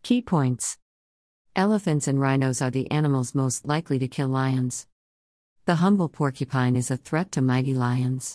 Key points. Elephants and rhinos are the animals most likely to kill lions. The humble porcupine is a threat to mighty lions.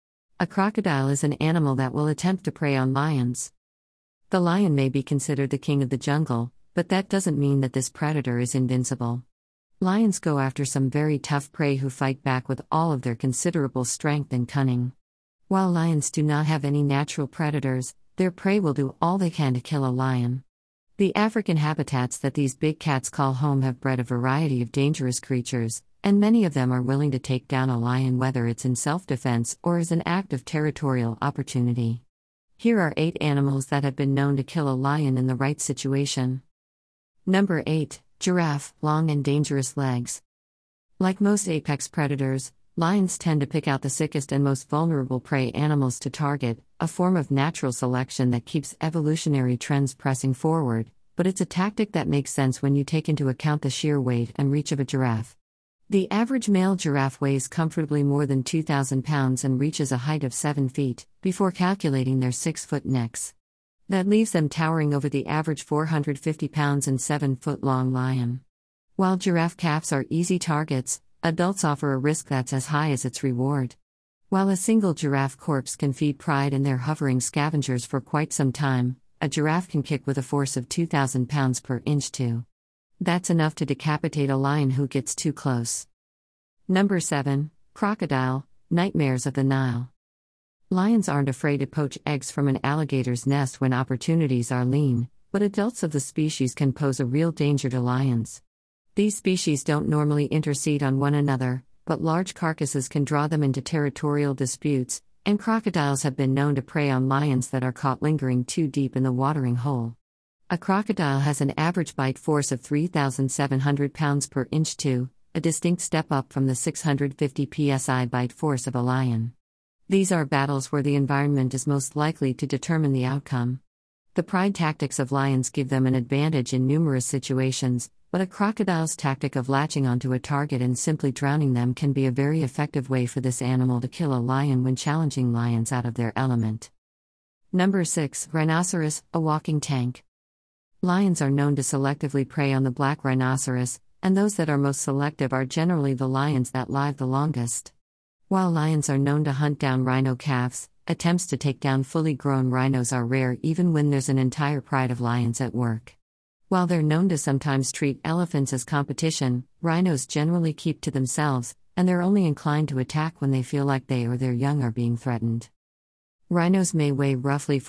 A crocodile is an animal that will attempt to prey on lions. The lion may be considered the king of the jungle, but that doesn't mean that this predator is invincible. Lions go after some very tough prey who fight back with all of their considerable strength and cunning. While lions do not have any natural predators, their prey will do all they can to kill a lion. The African habitats that these big cats call home have bred a variety of dangerous creatures, and many of them are willing to take down a lion whether it's in self-defense or as an act of territorial opportunity. Here are 8 animals that have been known to kill a lion in the right situation. Number 8. Giraffe, long and dangerous legs. Like most apex predators, lions tend to pick out the sickest and most vulnerable prey animals to target, a form of natural selection that keeps evolutionary trends pressing forward, but it's a tactic that makes sense when you take into account the sheer weight and reach of a giraffe. The average male giraffe weighs comfortably more than 2,000 pounds and reaches a height of 7 feet, before calculating their 6-foot necks. That leaves them towering over the average 450 pounds and 7-foot-long lion. While giraffe calves are easy targets, adults offer a risk that's as high as its reward. While a single giraffe corpse can feed pride in their hovering scavengers for quite some time, a giraffe can kick with a force of 2,000 pounds per inch too. That's enough to decapitate a lion who gets too close. Number 7. Crocodile, nightmares of the Nile. Lions aren't afraid to poach eggs from an alligator's nest when opportunities are lean, but adults of the species can pose a real danger to lions. These species don't normally intercede on one another, but large carcasses can draw them into territorial disputes, and crocodiles have been known to prey on lions that are caught lingering too deep in the watering hole. A crocodile has an average bite force of 3,700 pounds per inch too, a distinct step up from the 650 psi bite force of a lion. These are battles where the environment is most likely to determine the outcome. The pride tactics of lions give them an advantage in numerous situations, but a crocodile's tactic of latching onto a target and simply drowning them can be a very effective way for this animal to kill a lion when challenging lions out of their element. Number 6. Rhinoceros, a walking tank. Lions are known to selectively prey on the black rhinoceros, and those that are most selective are generally the lions that live the longest. While lions are known to hunt down rhino calves, attempts to take down fully grown rhinos are rare even when there's an entire pride of lions at work. While they're known to sometimes treat elephants as competition, rhinos generally keep to themselves, and they're only inclined to attack when they feel like they or their young are being threatened. Rhinos may weigh roughly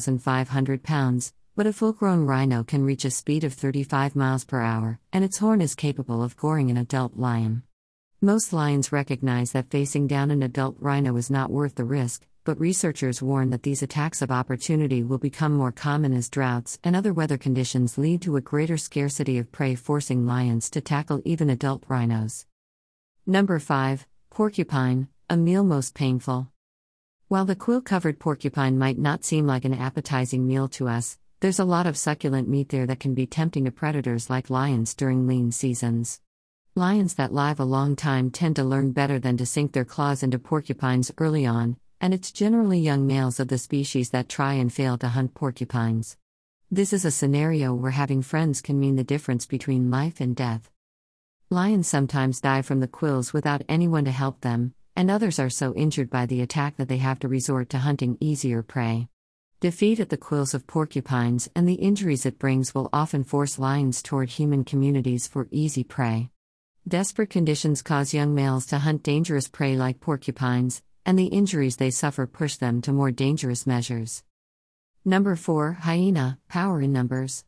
4,500 pounds, but a full-grown rhino can reach a speed of 35 miles per hour, and its horn is capable of goring an adult lion. Most lions recognize that facing down an adult rhino is not worth the risk, but researchers warn that these attacks of opportunity will become more common as droughts and other weather conditions lead to a greater scarcity of prey, forcing lions to tackle even adult rhinos. Number 5. Porcupine, a meal most painful. While the quill-covered porcupine might not seem like an appetizing meal to us, there's a lot of succulent meat there that can be tempting to predators like lions during lean seasons. Lions that live a long time tend to learn better than to sink their claws into porcupines early on, and it's generally young males of the species that try and fail to hunt porcupines. This is a scenario where having friends can mean the difference between life and death. Lions sometimes die from the quills without anyone to help them, and others are so injured by the attack that they have to resort to hunting easier prey. Defeat at the quills of porcupines and the injuries it brings will often force lions toward human communities for easy prey. Desperate conditions cause young males to hunt dangerous prey like porcupines, and the injuries they suffer push them to more dangerous measures. Number 4. Hyena, power in numbers.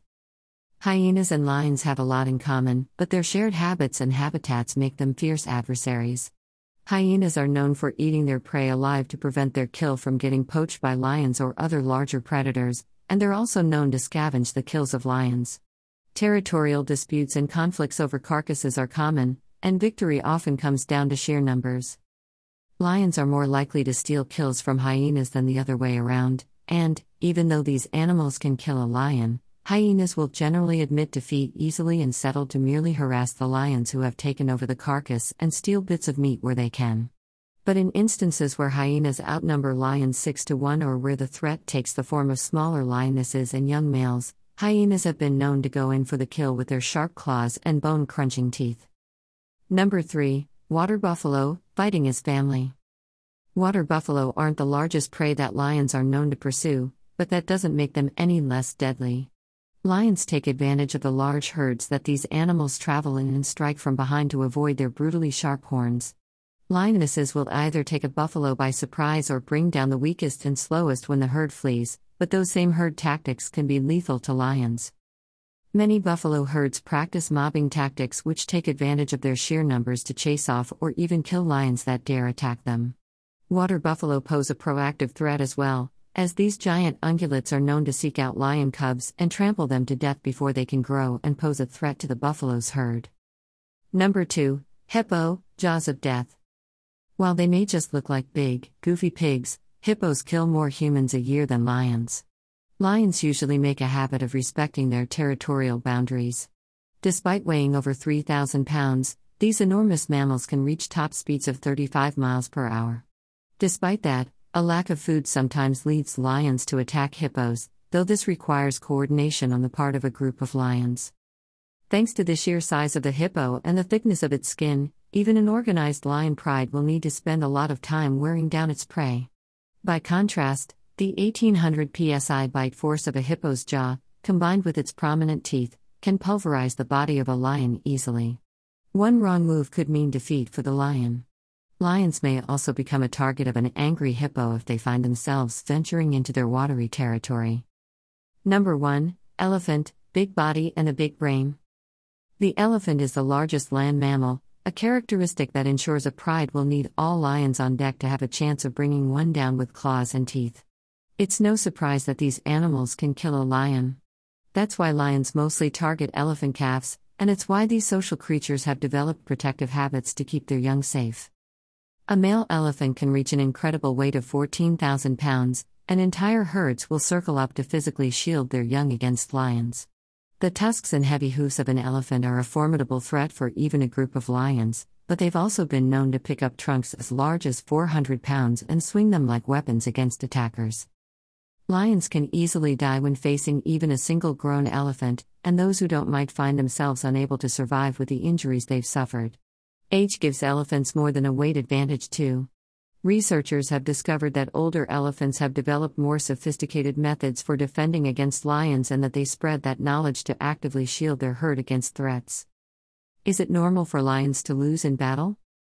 Hyenas and lions have a lot in common, but their shared habits and habitats make them fierce adversaries. Hyenas are known for eating their prey alive to prevent their kill from getting poached by lions or other larger predators, and they're also known to scavenge the kills of lions. Territorial disputes and conflicts over carcasses are common, and victory often comes down to sheer numbers. Lions are more likely to steal kills from hyenas than the other way around, and, even though these animals can kill a lion, hyenas will generally admit defeat easily and settle to merely harass the lions who have taken over the carcass and steal bits of meat where they can. But in instances where hyenas outnumber lions 6-1 or where the threat takes the form of smaller lionesses and young males, Hyenas have been known to go in for the kill with their sharp claws and bone-crunching teeth. Number 3. Water buffalo, fighting as family. Water buffalo aren't the largest prey that lions are known to pursue, but that doesn't make them any less deadly. Lions take advantage of the large herds that these animals travel in and strike from behind to avoid their brutally sharp horns. Lionesses will either take a buffalo by surprise or bring down the weakest and slowest when the herd flees, but those same herd tactics can be lethal to lions. Many buffalo herds practice mobbing tactics which take advantage of their sheer numbers to chase off or even kill lions that dare attack them. Water buffalo pose a proactive threat as well, as these giant ungulates are known to seek out lion cubs and trample them to death before they can grow and pose a threat to the buffalo's herd. Number 2. Hippo, jaws of death. While they may just look like big, goofy pigs, hippos kill more humans a year than lions. Lions usually make a habit of respecting their territorial boundaries. Despite weighing over 3,000 pounds, these enormous mammals can reach top speeds of 35 miles per hour. Despite that, a lack of food sometimes leads lions to attack hippos, though this requires coordination on the part of a group of lions. Thanks to the sheer size of the hippo and the thickness of its skin, even an organized lion pride will need to spend a lot of time wearing down its prey. By contrast, the 1800 psi bite force of a hippo's jaw, combined with its prominent teeth, can pulverize the body of a lion easily. One wrong move could mean defeat for the lion. Lions may also become a target of an angry hippo if they find themselves venturing into their watery territory. Number 1. Elephant, big body and a big brain. The elephant is the largest land mammal, a characteristic that ensures a pride will need all lions on deck to have a chance of bringing one down with claws and teeth. It's no surprise that these animals can kill a lion. That's why lions mostly target elephant calves, and it's why these social creatures have developed protective habits to keep their young safe. A male elephant can reach an incredible weight of 14,000 pounds, and entire herds will circle up to physically shield their young against lions. The tusks and heavy hoofs of an elephant are a formidable threat for even a group of lions, but they've also been known to pick up trunks as large as 400 pounds and swing them like weapons against attackers. Lions can easily die when facing even a single grown elephant, and those who don't might find themselves unable to survive with the injuries they've suffered. Age gives elephants more than a weight advantage too. Researchers have discovered that older elephants have developed more sophisticated methods for defending against lions and that they spread that knowledge to actively shield their herd against threats. Is it normal for lions to lose in battle?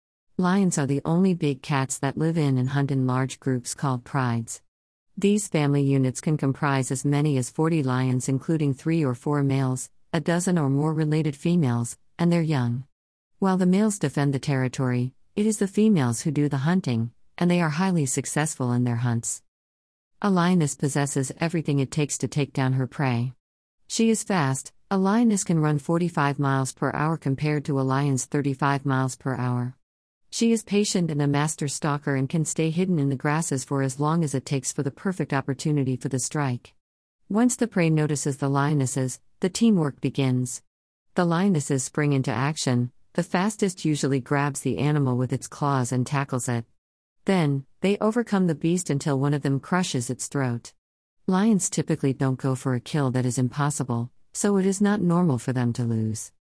Lions are the only big cats that live in and hunt in large groups called prides. These family units can comprise as many as 40 lions, including 3 or 4 males, a dozen or more related females, and their young. While the males defend the territory, it is the females who do the hunting, and they are highly successful in their hunts. A lioness possesses everything it takes to take down her prey. She is fast. A lioness can run 45 miles per hour compared to a lion's 35 miles per hour. She is patient and a master stalker and can stay hidden in the grasses for as long as it takes for the perfect opportunity for the strike. Once the prey notices the lionesses, the teamwork begins. The lionesses spring into action. The fastest usually grabs the animal with its claws and tackles it. Then, they overcome the beast until one of them crushes its throat. Lions typically don't go for a kill that is impossible, so it is not normal for them to lose.